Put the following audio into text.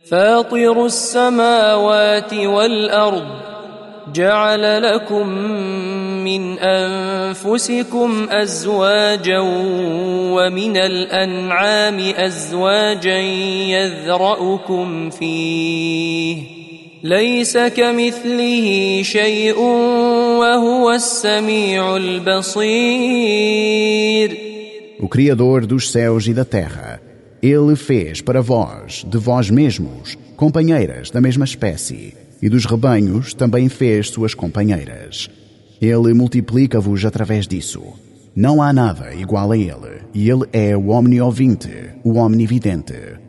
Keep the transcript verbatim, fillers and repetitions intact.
فاطر السماوات والأرض جعل لكم من أنفسكم أزواجا ومن الأنعام أزواجا يذرأكم فيه ليس كمثله شيء وهو السميع البصير. O Criador dos céus e da terra, Ele fez para vós, de vós mesmos, companheiras da mesma espécie, e dos rebanhos também fez suas companheiras. Ele multiplica-vos através disso. Não há nada igual a Ele, e Ele é o omniovinte, o omnividente.